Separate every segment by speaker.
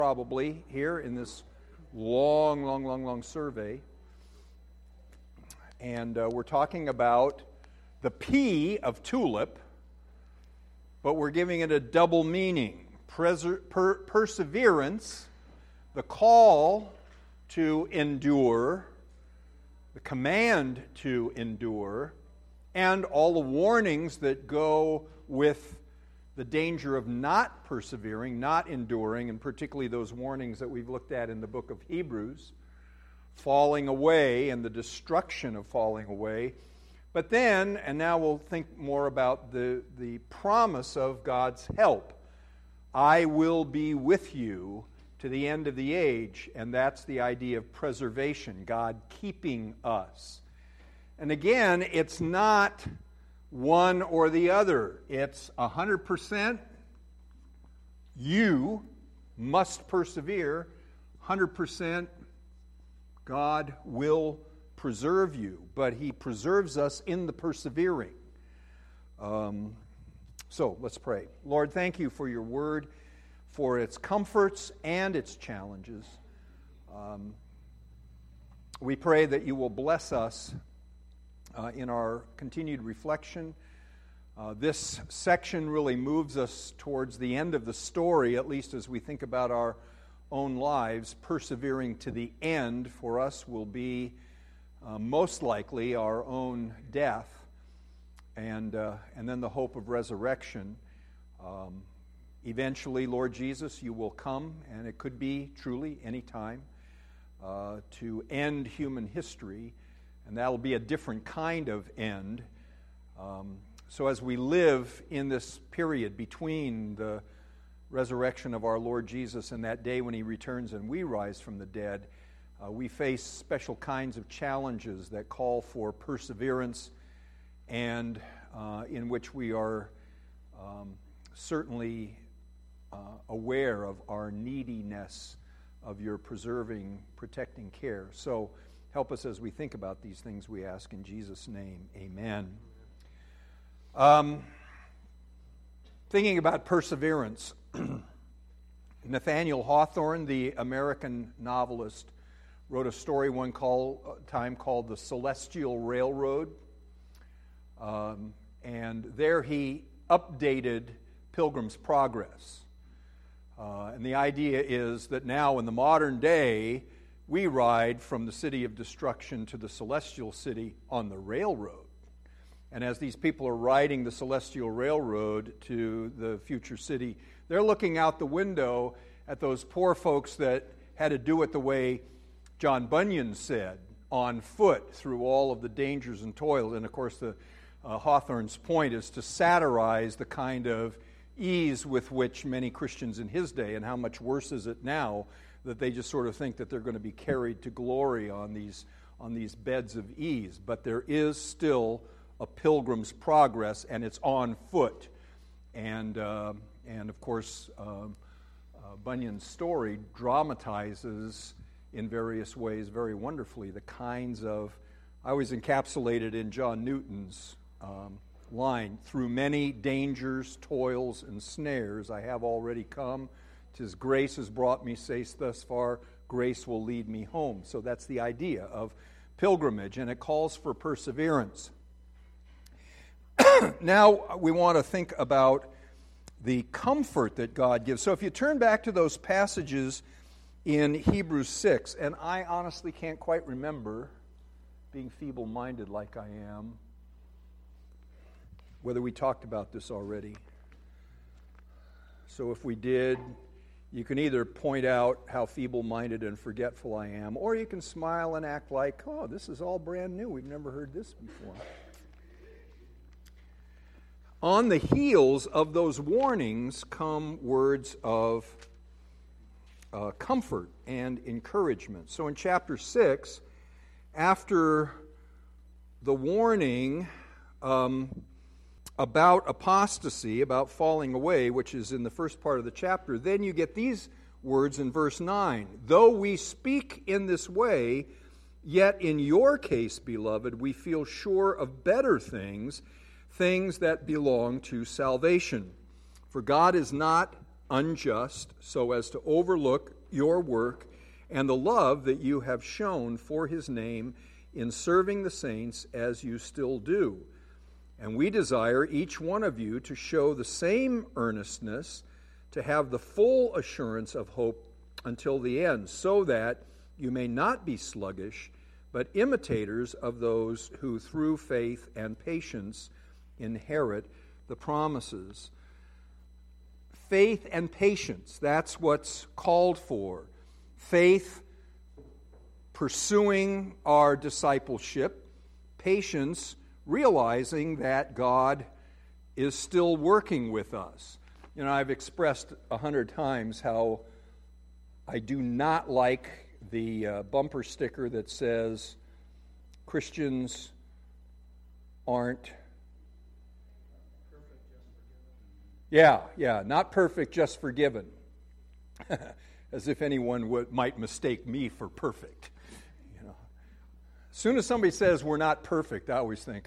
Speaker 1: probably here in this long survey. And we're talking about the P of tulip, but we're giving it a double meaning. Perseverance, the call to endure, the command to endure, and all the warnings that go with the danger of not persevering, not enduring, and particularly those warnings that we've looked at in the book of Hebrews, falling away and the destruction of falling away. But then, and now we'll think more about the promise of God's help. I will be with you to the end of the age, and that's the idea of preservation, God keeping us. And again, it's not one or the other. It's 100% you must persevere, 100% God will preserve you, but He preserves us in the persevering. So let's pray. Lord, thank you for your word, for its comforts and its challenges. We pray that you will bless us in our continued reflection. This section really moves us towards the end of the story, at least as we think about our own lives. Persevering to the end for us will be most likely our own death, and then the hope of resurrection. Eventually, Lord Jesus, you will come, and it could be truly any time, to end human history, and that'll be a different kind of end. So as we live in this period between the resurrection of our Lord Jesus and that day when He returns and we rise from the dead, we face special kinds of challenges that call for perseverance, and in which we are certainly aware of our neediness of your preserving, protecting care. So help us as we think about these things, we ask in Jesus' name. Amen. Thinking about perseverance, Nathaniel Hawthorne, the American novelist, wrote a story one time called The Celestial Railroad. And there he updated Pilgrim's Progress. And the idea is that now in the modern day, we ride from the city of destruction to the celestial city on the railroad. And as these people are riding the celestial railroad to the future city, they're looking out the window at those poor folks that had to do it the way John Bunyan said, on foot through all of the dangers and toils. And of course, Hawthorne's point is to satirize the kind of ease with which many Christians in his day, and how much worse is it now, that they just sort of think that they're going to be carried to glory on these beds of ease. But there is still a pilgrim's progress, and it's on foot. And of course, Bunyan's story dramatizes in various ways very wonderfully the kinds of, I always encapsulate it in John Newton's line, through many dangers, toils, and snares I have already come. 'Tis grace has brought me safe thus far, grace will lead me home. So that's the idea of pilgrimage, and it calls for perseverance. Now we want to think about the comfort that God gives. So if you turn back to those passages in Hebrews 6, and I honestly can't quite remember, being feeble-minded like I am, whether we talked about this already. So if we did, you can either point out how feeble-minded and forgetful I am, or you can smile and act like, oh, this is all brand new. We've never heard this before. On the heels of those warnings come words of comfort and encouragement. So in chapter 6, after the warning about apostasy, about falling away, which is in the first part of the chapter, then you get these words in verse 9. Though we speak in this way, yet in your case, beloved, we feel sure of better things, things that belong to salvation. For God is not unjust so as to overlook your work and the love that you have shown for his name in serving the saints as you still do. And we desire each one of you to show the same earnestness, to have the full assurance of hope until the end, so that you may not be sluggish, but imitators of those who through faith and patience inherit the promises. Faith and patience, that's what's called for. Faith, pursuing our discipleship. Patience, realizing that God is still working with us. You know, I've expressed 100 times how I do not like the bumper sticker that says Christians aren't not perfect, just forgiven. As if anyone might mistake me for perfect. You know, as soon as somebody says we're not perfect, I always think,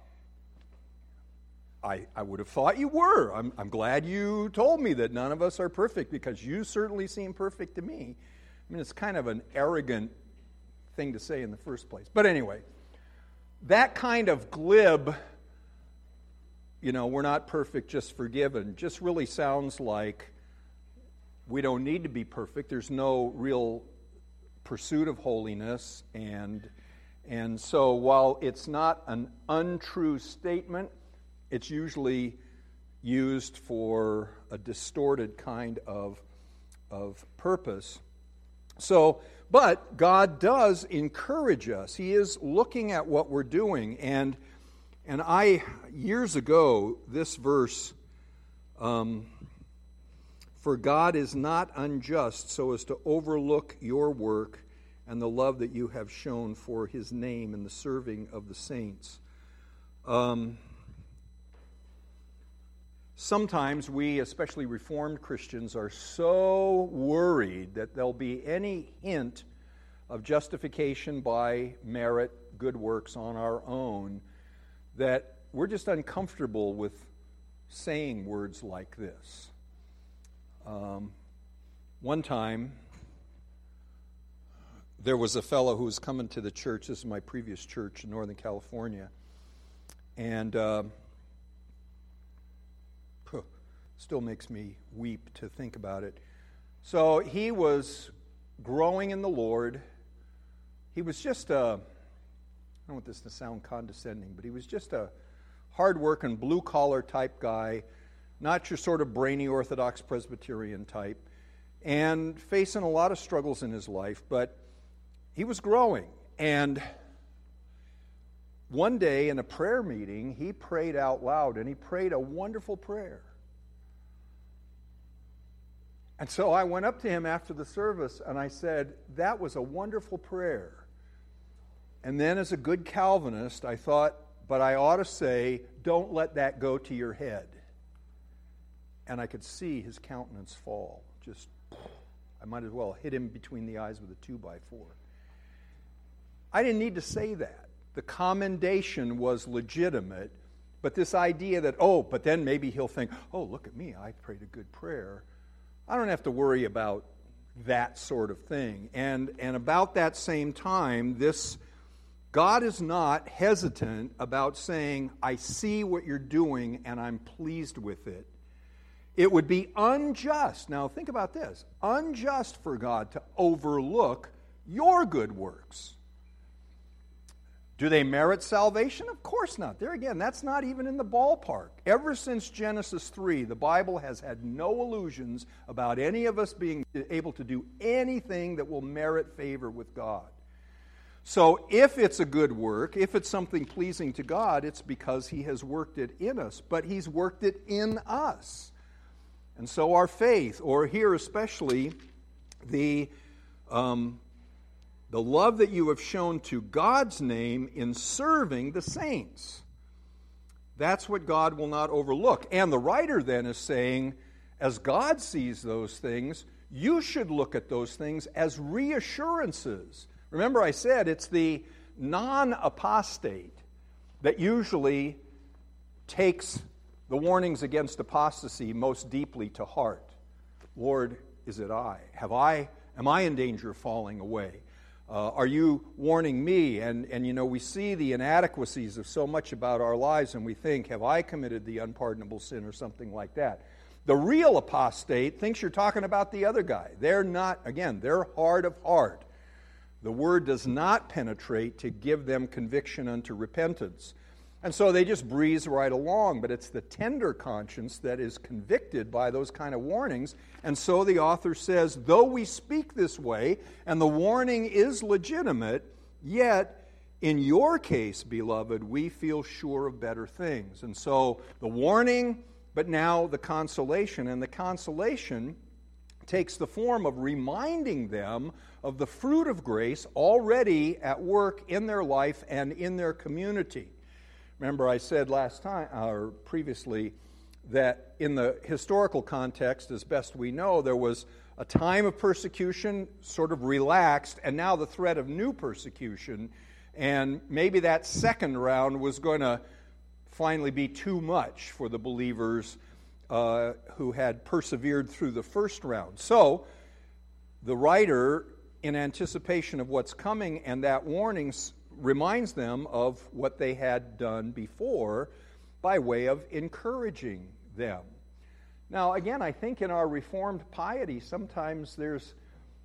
Speaker 1: I would have thought you were. I'm glad you told me that none of us are perfect, because you certainly seem perfect to me. I mean, it's kind of an arrogant thing to say in the first place. But anyway, that kind of glib, we're not perfect, just forgiven, just really sounds like we don't need to be perfect. There's no real pursuit of holiness. And so while it's not an untrue statement, it's usually used for a distorted kind of purpose. So, but God does encourage us. He is looking at what we're doing. And I, years ago, this verse, for God is not unjust so as to overlook your work and the love that you have shown for his name in the serving of the saints. Sometimes we, especially Reformed Christians, are so worried that there'll be any hint of justification by merit, good works on our own, that we're just uncomfortable with saying words like this. One time, there was a fellow who was coming to the church. This is my previous church in Northern California. And still makes me weep to think about it. So he was growing in the Lord. He was just I don't want this to sound condescending, but he was just a hard-working, blue-collar type guy, not your sort of brainy Orthodox Presbyterian type, and facing a lot of struggles in his life, but he was growing. And one day in a prayer meeting, he prayed out loud, and he prayed a wonderful prayer. And so I went up to him after the service, and I said, that was a wonderful prayer. And then as a good Calvinist, I thought, but I ought to say, don't let that go to your head. And I could see his countenance fall. Just, I might as well hit him between the eyes with a 2x4. I didn't need to say that. The commendation was legitimate, but this idea that, but then maybe he'll think, look at me, I prayed a good prayer. I don't have to worry about that sort of thing. And about that same time, God is not hesitant about saying, I see what you're doing and I'm pleased with it. It would be unjust. Now think about this. Unjust for God to overlook your good works. Do they merit salvation? Of course not. There again, that's not even in the ballpark. Ever since Genesis 3, the Bible has had no illusions about any of us being able to do anything that will merit favor with God. So if it's a good work, if it's something pleasing to God, it's because He has worked it in us. But He's worked it in us. And so our faith, or here especially, the love that you have shown to God's name in serving the saints. That's what God will not overlook. And the writer then is saying, as God sees those things, you should look at those things as reassurances. Remember I said it's the non-apostate that usually takes the warnings against apostasy most deeply to heart. Lord, is it I? Am I in danger of falling away? Are you warning me? And we see the inadequacies of so much about our lives, and we think, have I committed the unpardonable sin or something like that? The real apostate thinks you're talking about the other guy. They're not, again, they're hard of heart. The word does not penetrate to give them conviction unto repentance. And so they just breeze right along, but it's the tender conscience that is convicted by those kind of warnings. And so the author says, though we speak this way, and the warning is legitimate, yet in your case, beloved, we feel sure of better things. And so the warning, but now the consolation. And the consolation takes the form of reminding them of the fruit of grace already at work in their life and in their community. Remember, I said previously that in the historical context, as best we know, there was a time of persecution sort of relaxed, and now the threat of new persecution. And maybe that second round was going to finally be too much for the believers who had persevered through the first round. So the writer, in anticipation of what's coming and that warning, reminds them of what they had done before by way of encouraging them. Now, again, I think in our Reformed piety, sometimes there's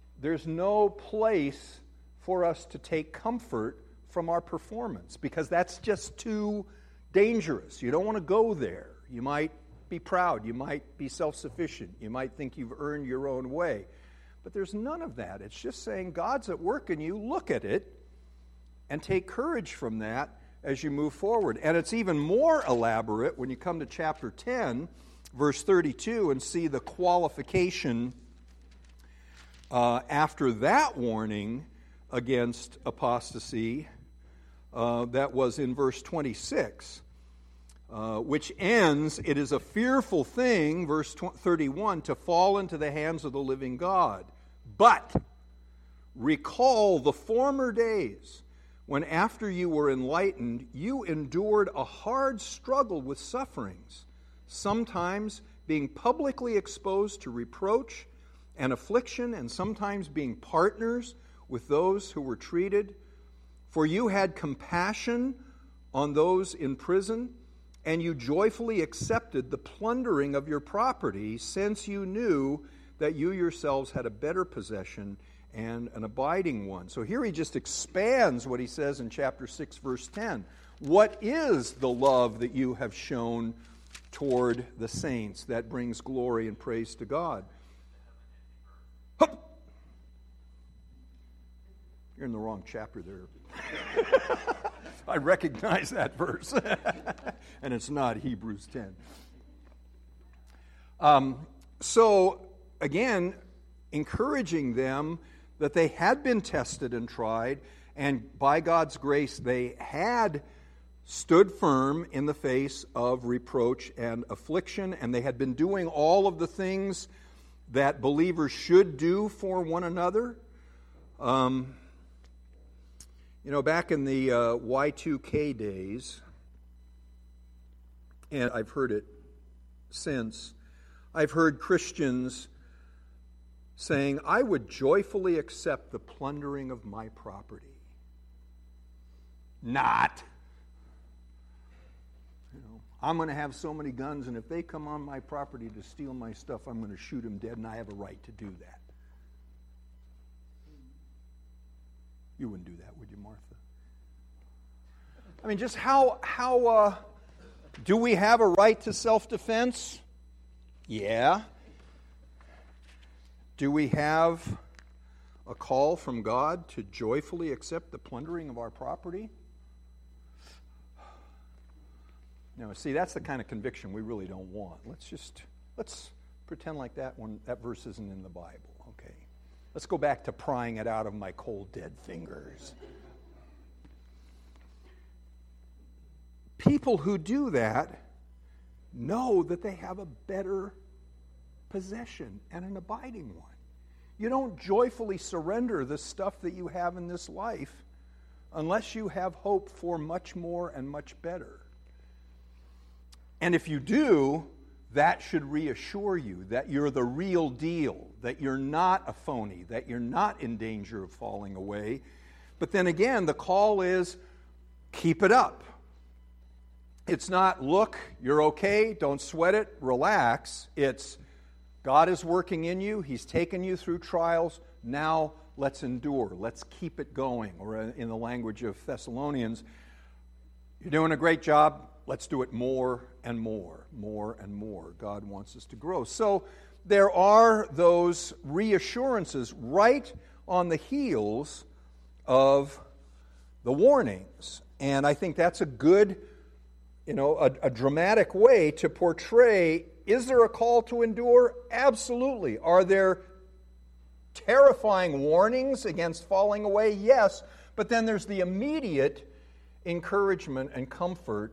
Speaker 1: no place for us to take comfort from our performance, because that's just too dangerous. You don't want to go there. You might be proud. You might be self-sufficient. You might think you've earned your own way. But there's none of that. It's just saying God's at work in you. Look at it and take courage from that as you move forward. And it's even more elaborate when you come to chapter 10, verse 32, and see the qualification after that warning against apostasy that was in verse 26, which ends, "It is a fearful thing," verse 31, "to fall into the hands of the living God. But recall the former days, when after you were enlightened, you endured a hard struggle with sufferings, sometimes being publicly exposed to reproach and affliction, and sometimes being partners with those who were treated. For you had compassion on those in prison, and you joyfully accepted the plundering of your property, since you knew that you yourselves had a better possession and an abiding one." So here he just expands what he says in chapter 6, verse 10. What is the love that you have shown toward the saints that brings glory and praise to God? Hup! You're in the wrong chapter there. I recognize that verse. And it's not Hebrews 10. So, again, encouraging them that they had been tested and tried, and by God's grace they had stood firm in the face of reproach and affliction, and they had been doing all of the things that believers should do for one another. Back in the Y2K days, and I've heard it since, I've heard Christians saying, "I would joyfully accept the plundering of my property." Not. I'm going to have so many guns, and if they come on my property to steal my stuff, I'm going to shoot them dead, and I have a right to do that. You wouldn't do that, would you, Martha? I mean, just how do we have a right to self-defense? Yeah. Do we have a call from God to joyfully accept the plundering of our property? No, see, that's the kind of conviction we really don't want. Let's pretend like that verse isn't in the Bible, okay? Let's go back to prying it out of my cold, dead fingers. People who do that know that they have a better possession and an abiding one. You don't joyfully surrender the stuff that you have in this life unless you have hope for much more and much better. And if you do, that should reassure you that you're the real deal, that you're not a phony, that you're not in danger of falling away. But then again, the call is keep it up. It's not, look, you're okay, don't sweat it, relax. It's, God is working in you, He's taken you through trials, now let's endure, let's keep it going. Or in the language of Thessalonians, you're doing a great job, let's do it more and more and more. God wants us to grow. So there are those reassurances right on the heels of the warnings. And I think that's a good, a dramatic way to portray, is there a call to endure? Absolutely. Are there terrifying warnings against falling away? Yes. But then there's the immediate encouragement and comfort,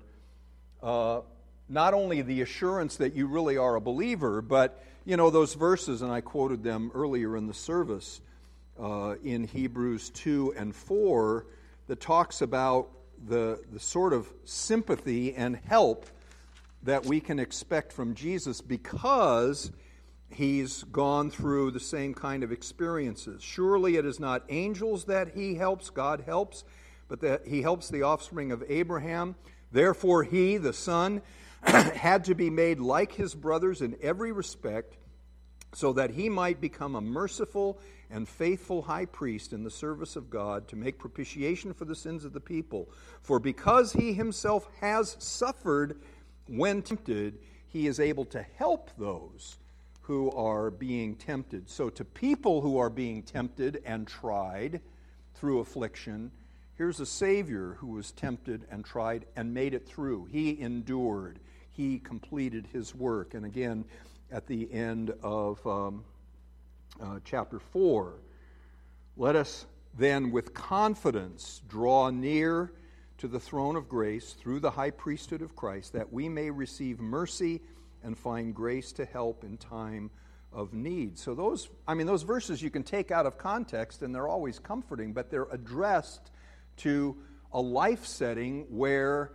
Speaker 1: not only the assurance that you really are a believer, but, those verses, and I quoted them earlier in the service, in Hebrews 2 and 4, that talks about the sort of sympathy and help that we can expect from Jesus because He's gone through the same kind of experiences. Surely it is not angels that He helps, God helps, but that He helps the offspring of Abraham. Therefore He, the Son, had to be made like His brothers in every respect, so that He might become a merciful and faithful high priest in the service of God to make propitiation for the sins of the people. For because He Himself has suffered when tempted, He is able to help those who are being tempted. So to people who are being tempted and tried through affliction, here's a Savior who was tempted and tried and made it through. He endured. He completed His work. And again, at the end of chapter 4, let us then with confidence draw near to the throne of grace through the high priesthood of Christ, that we may receive mercy and find grace to help in time of need. So those verses you can take out of context, and they're always comforting, but they're addressed to a life setting where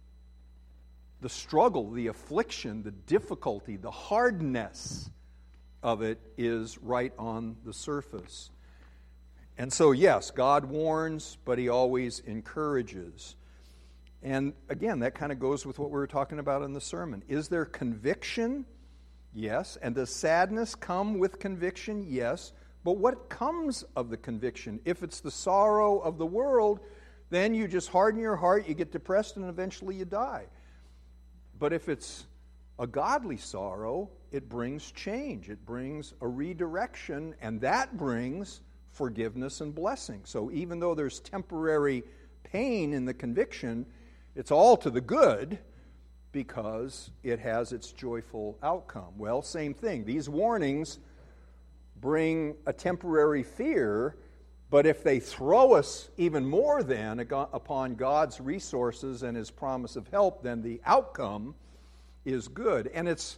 Speaker 1: the struggle, the affliction, the difficulty, the hardness of it is right on the surface. And so, yes, God warns, but He always encourages. And again, that kind of goes with what we were talking about in the sermon. Is there conviction? Yes. And does sadness come with conviction? Yes. But what comes of the conviction? If it's the sorrow of the world, then you just harden your heart, you get depressed, and eventually you die. But if it's a godly sorrow, it brings change. It brings a redirection, and that brings forgiveness and blessing. So even though there's temporary pain in the conviction, it's all to the good because it has its joyful outcome. Well, same thing. These warnings bring a temporary fear, but if they throw us even more than upon God's resources and His promise of help, then the outcome is good. And it's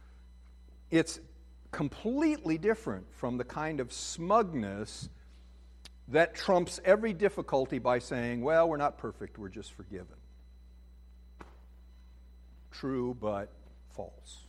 Speaker 1: completely different from the kind of smugness that trumps every difficulty by saying, well, we're not perfect, we're just forgiven. True, but false.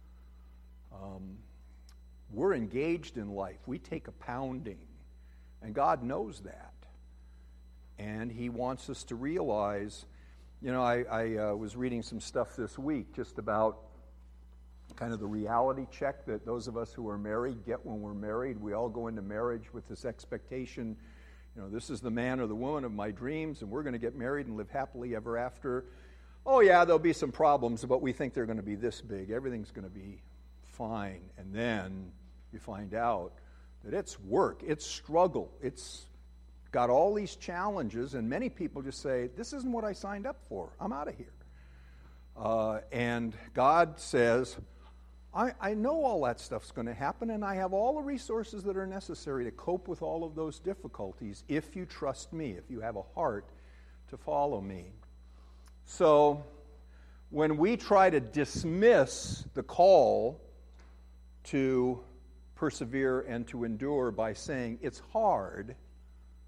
Speaker 1: We're engaged in life. We take a pounding, and God knows that. And He wants us to realize, I was reading some stuff this week just about kind of the reality check that those of us who are married get when we're married. We all go into marriage with this expectation, this is the man or the woman of my dreams, and we're going to get married and live happily ever after. Oh yeah, there'll be some problems, but we think they're going to be this big. Everything's going to be fine. And then you find out that it's work, it's struggle, it's got all these challenges, and many people just say, this isn't what I signed up for. I'm out of here. And God says, I know all that stuff's going to happen, and I have all the resources that are necessary to cope with all of those difficulties if you trust me, if you have a heart to follow me. So when we try to dismiss the call to persevere and to endure by saying it's hard,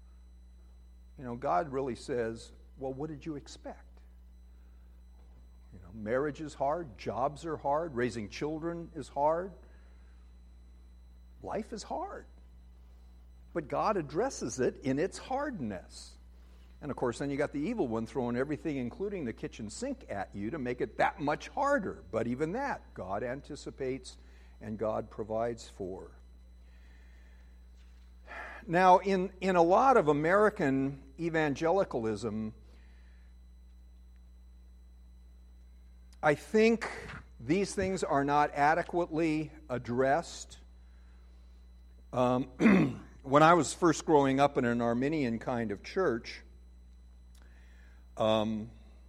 Speaker 1: God really says, well, what did you expect? Marriage is hard, jobs are hard, raising children is hard. Life is hard. But God addresses it in its hardness. And of course, then you got the evil one throwing everything, including the kitchen sink, at you to make it that much harder. But even that, God anticipates and God provides for. Now, in a lot of American evangelicalism, I think these things are not adequately addressed. When I was first growing up in an Arminian kind of church, they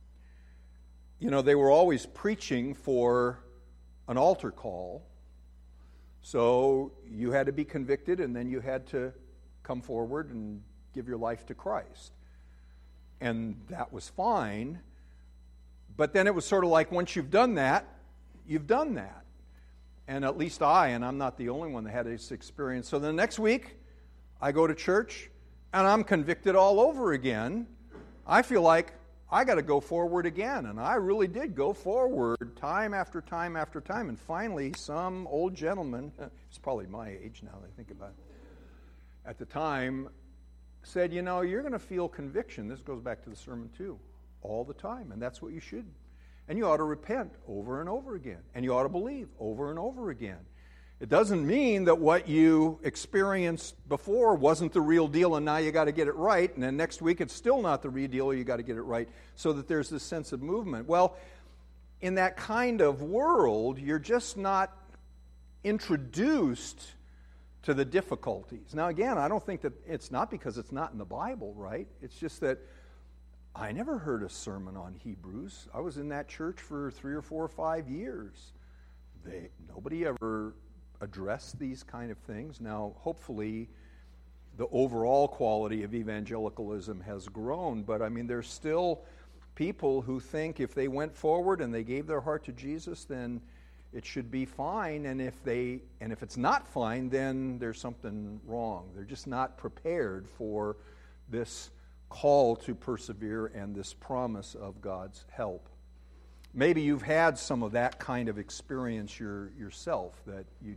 Speaker 1: were always preaching for an altar call. So you had to be convicted, and then you had to come forward and give your life to Christ. And that was fine. But then it was sort of like, once you've done that, you've done that. And at least and I'm not the only one that had this experience. So the next week, I go to church, and I'm convicted all over again. I feel like I got to go forward again. And I really did go forward time after time after time. And finally, some old gentleman, he's probably my age now that I think about it, at the time, said, you're going to feel conviction. This goes back to the sermon too. All the time, and that's what you should. And you ought to repent over and over again, and you ought to believe over and over again. It doesn't mean that what you experienced before wasn't the real deal, and now you got to get it right, and then next week it's still not the real deal, you got to get it right, so that there's this sense of movement. Well, in that kind of world, you're just not introduced to the difficulties. Now, again, I don't think that it's not because it's not in the Bible, right? It's just that I never heard a sermon on Hebrews. I was in that church for 3 or 4 or 5 years. Nobody ever addressed these kind of things. Now, hopefully, the overall quality of evangelicalism has grown, but there's still people who think if they went forward and they gave their heart to Jesus, then it should be fine, and if it's not fine, then there's something wrong. They're just not prepared for this call to persevere and this promise of God's help. Maybe you've had some of that kind of experience yourself, that you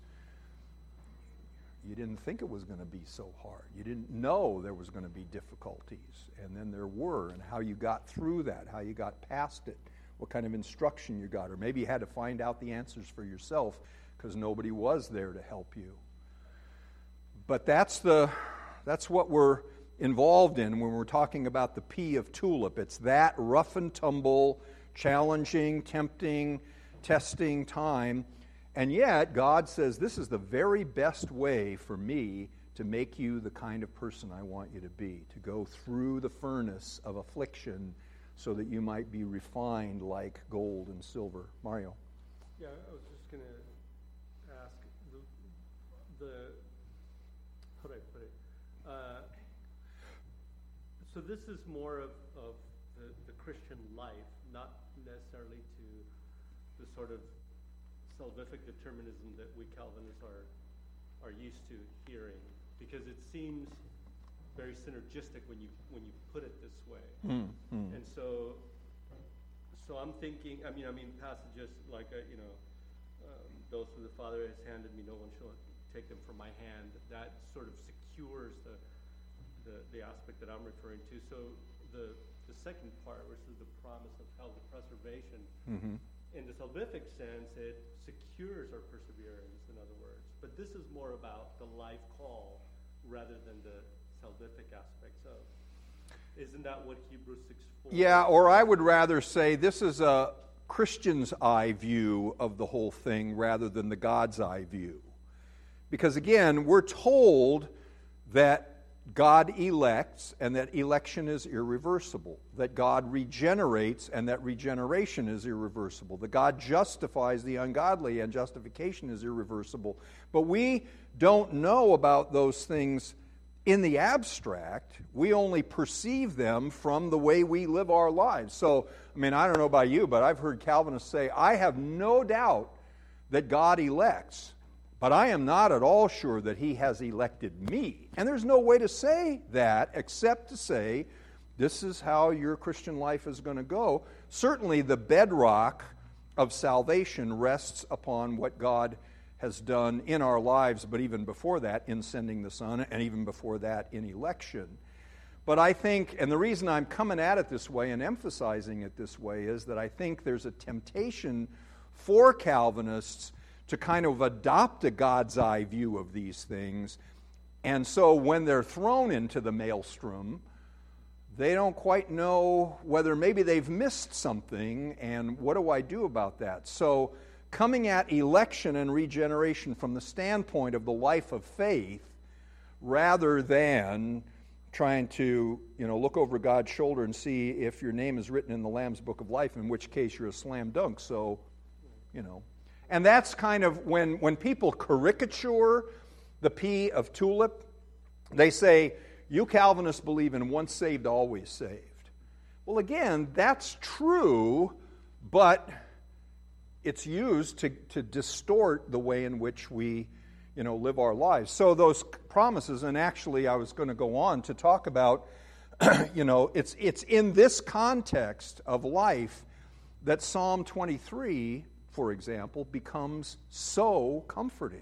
Speaker 1: didn't think it was going to be so hard. You didn't know there was going to be difficulties, and then there were, and how you got through that, how you got past it, what kind of instruction you got, or maybe you had to find out the answers for yourself because nobody was there to help you. But that's what we're involved in when we're talking about the P of TULIP. It's that rough and tumble, challenging, tempting, testing time. And yet, God says, this is the very best way for me to make you the kind of person I want you to be, to go through the furnace of affliction so that you might be refined like gold and silver. Mario?
Speaker 2: Yeah, I was just going to ask, how do I put it? So this is more of the Christian life, not necessarily to the sort of salvific determinism that we Calvinists are used to hearing, because it seems very synergistic when you put it this way. And so I'm thinking, passages like those who the Father has handed me, no one shall take them from my hand. That sort of secures the aspect that I'm referring to. So the second part, which is the promise of health and preservation, in the salvific sense, it secures our perseverance, in other words. But this is more about the life call rather than the salvific aspects of. Isn't that what Hebrews 6:4?
Speaker 1: Yeah, or I would rather say this is a Christian's eye view of the whole thing rather than the God's eye view. Because again, we're told that God elects and that election is irreversible, that God regenerates and that regeneration is irreversible, that God justifies the ungodly and justification is irreversible. But we don't know about those things in the abstract. We only perceive them from the way we live our lives. So, I don't know about you, but I've heard Calvinists say, I have no doubt that God elects, but I am not at all sure that He has elected me. And there's no way to say that except to say This is how your Christian life is going to go. Certainly the bedrock of salvation rests upon what God has done in our lives, but even before that, in sending the Son, and even before that, in election. But I think, and the reason I'm coming at it this way and emphasizing it this way is that I think there's a temptation for Calvinists to kind of adopt a God's eye view of these things. And so when they're thrown into the maelstrom, they don't quite know whether maybe they've missed something, and what do I do about that? So coming at election and regeneration from the standpoint of the life of faith, rather than trying to, look over God's shoulder and see if your name is written in the Lamb's Book of Life, in which case you're a slam dunk. So, And that's kind of when people caricature the P of tulip, they say, you Calvinists believe in once saved, always saved. Well, again, that's true, but it's used to distort the way in which we, live our lives. So those promises, and actually I was going to go on to talk about, it's in this context of life that Psalm 23, for example, becomes so comforting.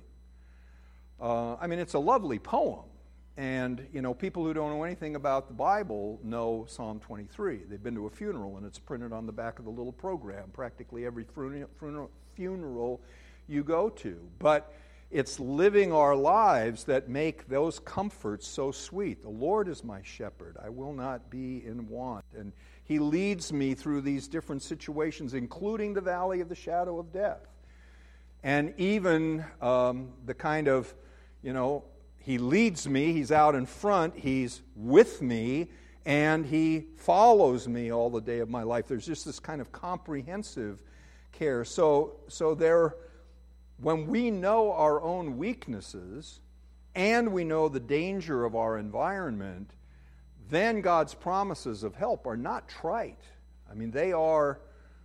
Speaker 1: It's a lovely poem. And, people who don't know anything about the Bible know Psalm 23. They've been to a funeral, and it's printed on the back of the little program, practically every funeral you go to. But it's living our lives that make those comforts so sweet. The Lord is my shepherd. I will not be in want. And He leads me through these different situations, including the valley of the shadow of death. And even the kind of, He leads me, He's out in front, He's with me, and He follows me all the day of my life. There's just this kind of comprehensive care. So there, when we know our own weaknesses, and we know the danger of our environment, then God's promises of help are not trite. They are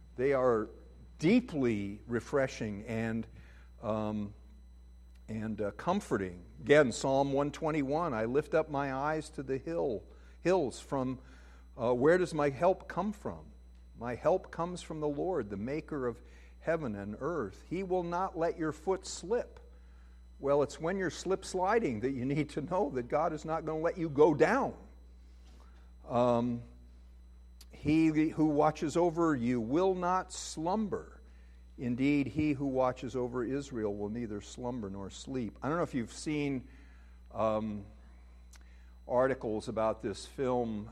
Speaker 1: deeply refreshing and comforting. Again, Psalm 121, I lift up my eyes to the hills. From where does my help come from? My help comes from the Lord, the maker of heaven and earth. He will not let your foot slip. Well, it's when you're slip sliding that you need to know that God is not going to let you go down. He who watches over you will not slumber. Indeed, he who watches over Israel will neither slumber nor sleep. I don't know if you've seen articles about this film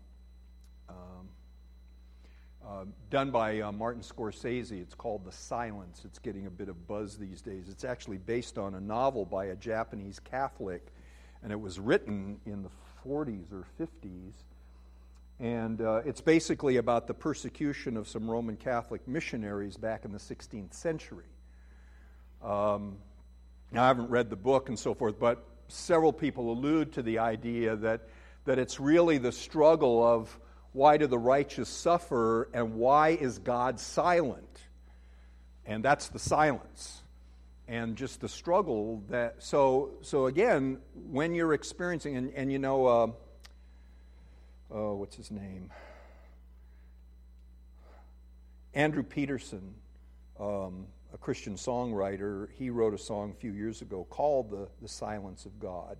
Speaker 1: done by Martin Scorsese. It's called The Silence. It's getting a bit of buzz these days. It's actually based on a novel by a Japanese Catholic, and it was written in the 40s or 50s. And it's basically about the persecution of some Roman Catholic missionaries back in the 16th century. Now, I haven't read the book and so forth, but several people allude to the idea that it's really the struggle of why do the righteous suffer and why is God silent? And that's the silence. And just the struggle that... So again, when you're experiencing... what's his name? Andrew Peterson, a Christian songwriter, he wrote a song a few years ago called The Silence of God.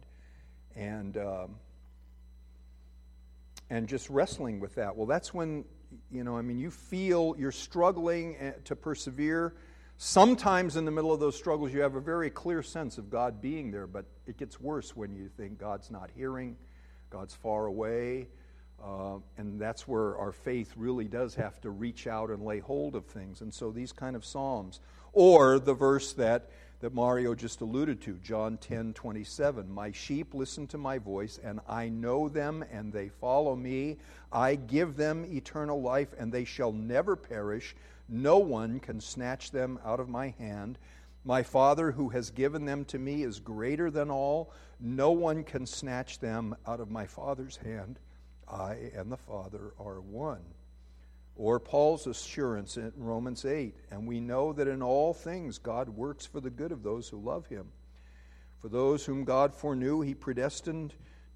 Speaker 1: And just wrestling with that. Well, that's when, you feel you're struggling to persevere. Sometimes in the middle of those struggles, you have a very clear sense of God being there, but it gets worse when you think God's not hearing, God's far away. And that's where our faith really does have to reach out and lay hold of things. And so these kind of psalms, or the verse that Mario just alluded to, John 10:27, my sheep listen to my voice, and I know them, and they follow me. I give them eternal life, and they shall never perish. No one can snatch them out of my hand. My Father who has given them to me is greater than all. No one can snatch them out of my Father's hand. I and the Father are one. Or Paul's assurance in Romans 8, and we know that in all things God works for the good of those who love him. For those whom God foreknew, he predestined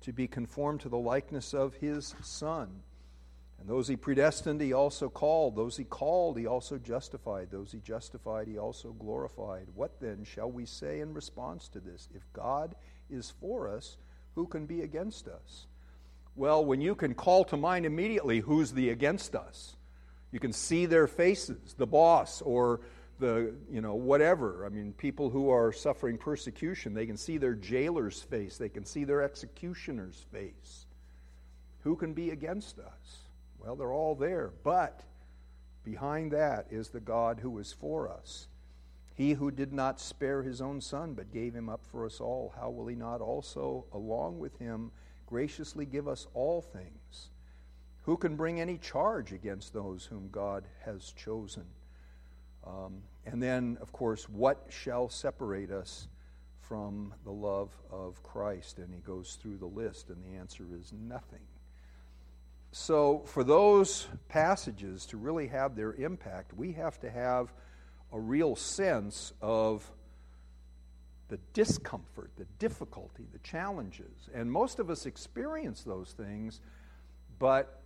Speaker 1: to be conformed to the likeness of his Son. And those he predestined, he also called. Those he called, he also justified. Those he justified, he also glorified. What then shall we say in response to this? If God is for us, who can be against us? Well, when you can call to mind immediately who's the against us, you can see their faces, the boss or the, whatever. I mean, people who are suffering persecution, they can see their jailer's face. They can see their executioner's face. Who can be against us? Well, they're all there. But behind that is the God who is for us. He who did not spare his own Son, but gave him up for us all, how will he not also, along with him, graciously give us all things? Who can bring any charge against those whom God has chosen? And then, of course, what shall separate us from the love of Christ? And he goes through the list, and the answer is nothing. So for those passages to really have their impact, we have to have a real sense of the discomfort, the difficulty, the challenges. And most of us experience those things, but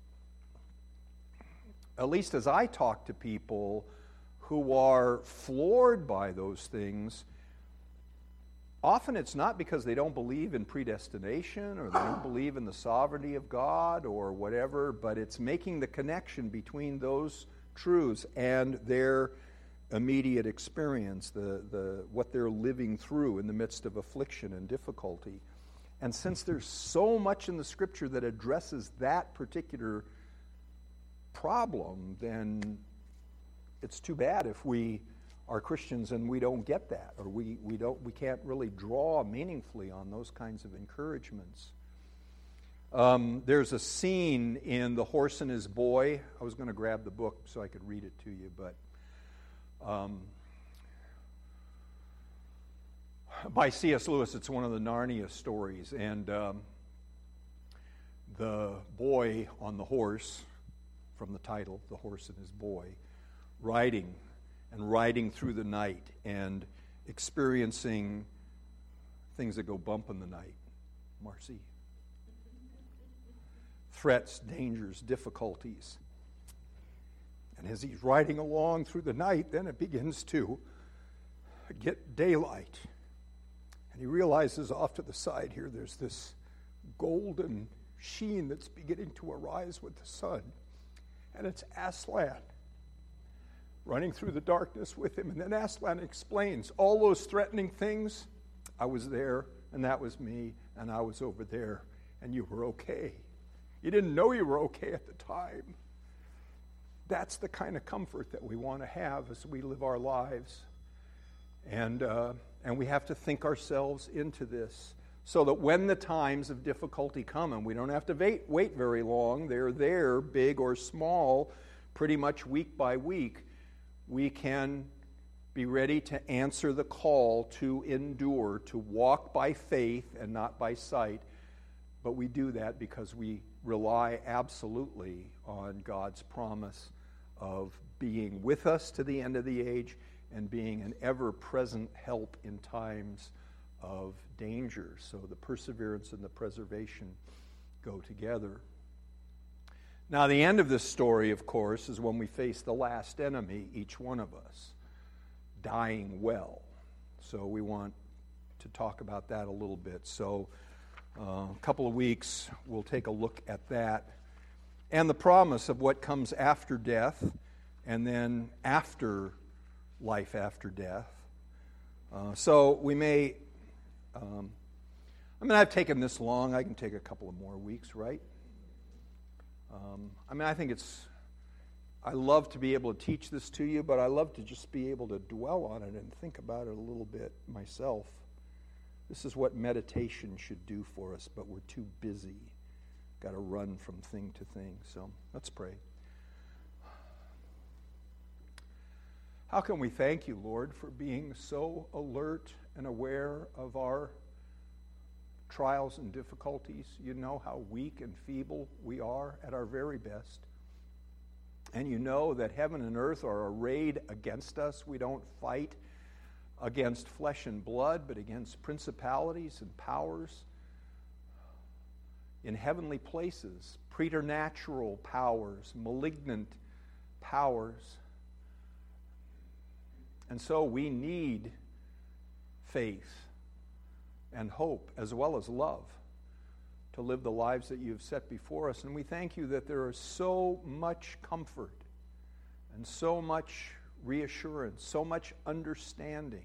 Speaker 1: at least as I talk to people who are floored by those things, often it's not because they don't believe in predestination or they don't believe in the sovereignty of God or whatever, but it's making the connection between those truths and their immediate experience, the what they're living through in the midst of affliction and difficulty. And since there's so much in the Scripture that addresses that particular problem, then it's too bad if we are Christians and we don't get that, or we can't really draw meaningfully on those kinds of encouragements. There's a scene in The Horse and His Boy. I was going to grab the book so I could read it to you, but by C.S. Lewis, it's one of the Narnia stories, and the boy on the horse, from the title, The Horse and His Boy, riding through the night and experiencing things that go bump in the night. Marcy. Threats, dangers, difficulties. And as he's riding along through the night, then it begins to get daylight. And he realizes off to the side here there's this golden sheen that's beginning to arise with the sun. And it's Aslan running through the darkness with him. And then Aslan explains all those threatening things. I was there, and that was me, and I was over there, and you were okay. You didn't know you were okay at the time. That's the kind of comfort that we want to have as we live our lives. And we have to think ourselves into this so that when the times of difficulty come, and we don't have to wait very long, they're there, big or small, pretty much week by week, we can be ready to answer the call to endure, to walk by faith and not by sight. But we do that because we rely absolutely on God's promise of being with us to the end of the age and being an ever-present help in times of danger. So the perseverance and the preservation go together. Now, the end of this story, of course, is when we face the last enemy, each one of us, dying well. So we want to talk about that a little bit. So a couple of weeks, we'll take a look at that. And the promise of what comes after death, and then after life after death. So we may, I've taken this long. I can take a couple of more weeks, right? I think I love to be able to teach this to you, but I love to just be able to dwell on it and think about it a little bit myself. This is what meditation should do for us, but we're too busy. Got to run from thing to thing. So let's pray. How can we thank you, Lord, for being so alert and aware of our trials and difficulties? You know how weak and feeble we are at our very best. And you know that heaven and earth are arrayed against us. We don't fight against flesh and blood, but against principalities and powers. in heavenly places, preternatural powers, malignant powers. And so we need faith and hope as well as love to live the lives that you've set before us. And we thank you that there is so much comfort and so much reassurance, so much understanding.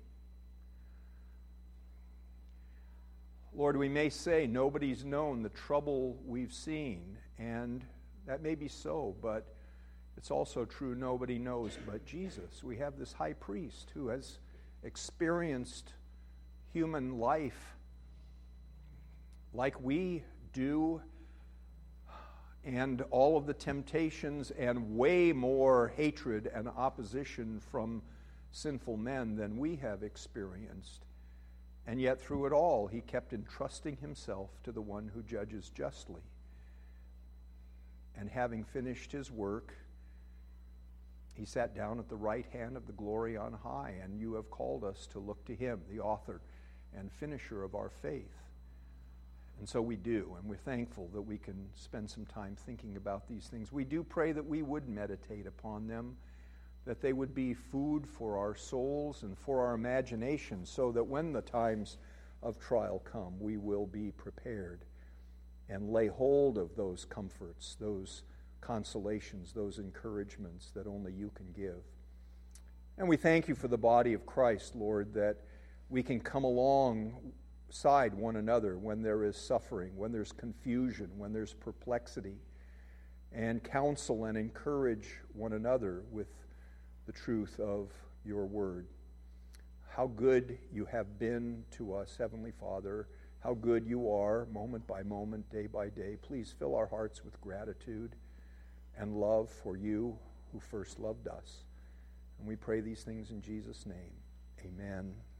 Speaker 1: Lord, we may say nobody's known the trouble we've seen, and that may be so, but it's also true nobody knows but Jesus. We have this high priest who has experienced human life like we do, and all of the temptations and way more hatred and opposition from sinful men than we have experienced. And yet through it all, he kept entrusting himself to the one who judges justly. And having finished his work, he sat down at the right hand of the glory on high, and you have called us to look to him, the author and finisher of our faith. And so we do, and we're thankful that we can spend some time thinking about these things. We do pray that we would meditate upon them, that they would be food for our souls and for our imagination, so that when the times of trial come, we will be prepared and lay hold of those comforts, those consolations, those encouragements that only you can give. And we thank you for the body of Christ, Lord, that we can come alongside one another when there is suffering, when there's confusion, when there's perplexity, and counsel and encourage one another with the truth of your word. How good you have been to us, Heavenly Father. How good you are, moment by moment, day by day. Please fill our hearts with gratitude and love for you who first loved us. And we pray these things in Jesus' name. Amen.